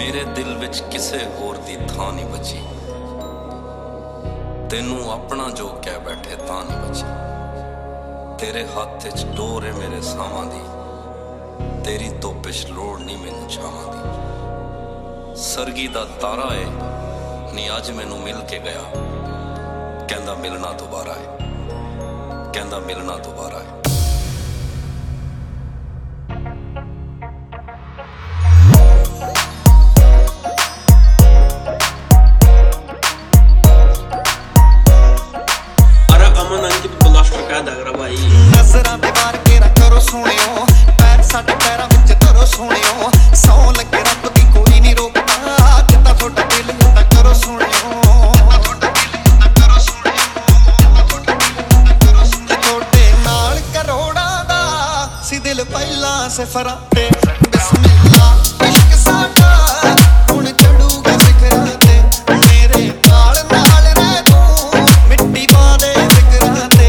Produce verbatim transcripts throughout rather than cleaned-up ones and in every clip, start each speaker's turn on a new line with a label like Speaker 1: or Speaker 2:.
Speaker 1: मेरे दिल विच किसे होर दी थां नहीं बची, तेनू अपना जो कह बैठे तां नहीं बची। तेरे हाथ च डोर है मेरे सावां दी, तेरी धुप्प च लोड़ नहीं मैनू छावां दी। सरगी दा तारा है नी अज मैनू मिल के गया, कहंदा मिलना दोबारा है, कहंदा मिलना दोबारा है।
Speaker 2: नजरां ते वार के करो सोहणियो, पैर साडे पैरां विच धरो सोहणियो। सौ लगे रब दी कोई नहीं रोकदा, जिद्दां थोड़ा दिल उदां करो सोहणियो। थोड़े नाल करोड़ां दा सी दिल पहिलां सिफरां ते। बिस्मिल्लाह इश्क साडा हुण चढ़ूगा सिखरां ते, मेरे नाल नाल रह तूं मिट्टी पा दे जिगरां ते।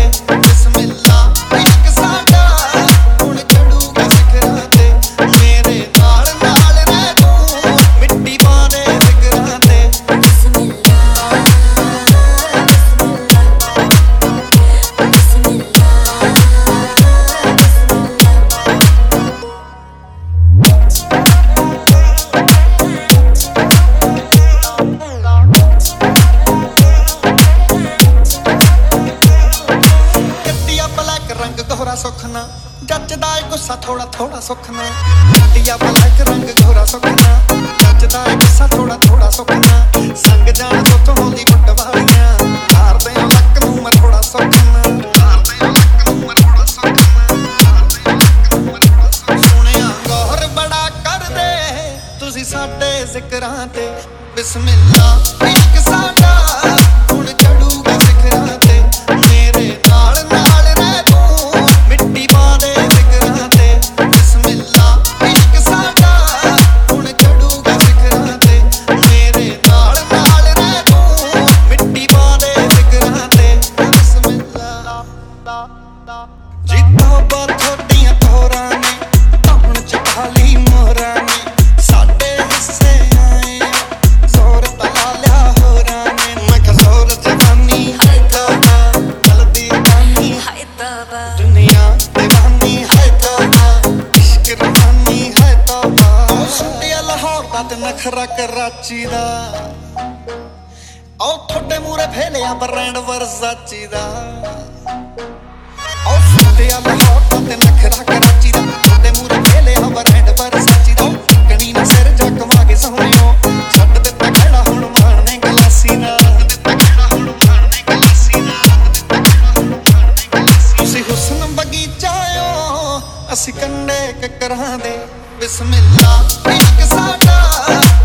Speaker 2: रंग गोरा सुखना जचदा है, गुस्सा थोड़ा थोड़ा सुखना। गड्डिया ब्लैक रंग गोरा सुखना जचदा है, गुस्सा थोड़ा थोड़ा सुखना। संग जान तो तो होली बुट वालियां, तार दे लक नूं मैं थोड़ा सुखना, तार दे लक नूं मैं थोड़ा सुखना, तार दे लक नूं मैं थोड़ा सुखना। सुनिया गौर बड़ा कर दे तुसी साडे जिकरां ते। बिस्मिल्लाह इश्क साडा हुण चढ़ूगा सिखरां ते, मेरे नाल नाल रह तूं मिट्टी पा दे जिगरां ते। बिस्मिल्लाह इश्क साडा हुण चढ़ूगा सिखरां ते, मेरे नाल नाल रह तूं मिट्टी पा दे जिगरां ते। बिस्मिल्लाह जिद्दां बा थोड़ियां तोरां ने धौण च खाली मोहरां ने, साडे हिस्से आए जोर तला लिया होरां ने। मैं कहा जोर जवानी है तौबा, जल्दी रानी है तौबा, दुनिया दीवानी है तौबा, इश्क रवानी है तौबा। सुटिया लाहौर दा ते नखरा कराची दा, ओ थोड़े मूरे फेलिया ब्रांड वर्साची दा। ओ सुटिया लाहौर दा ते नखरा कराची दा, थोड़े मूरे फेलिया ब्रांड वर्साची दा। कणी ना सिर जकवा के सोहणियो, छड्ड दित्ता खड़ा हुण मारने गलासी दा। तुसी हुस्न बगीचा ओ असी कंडे ककरां दे। बिस्मिल्लाह इश्क साडा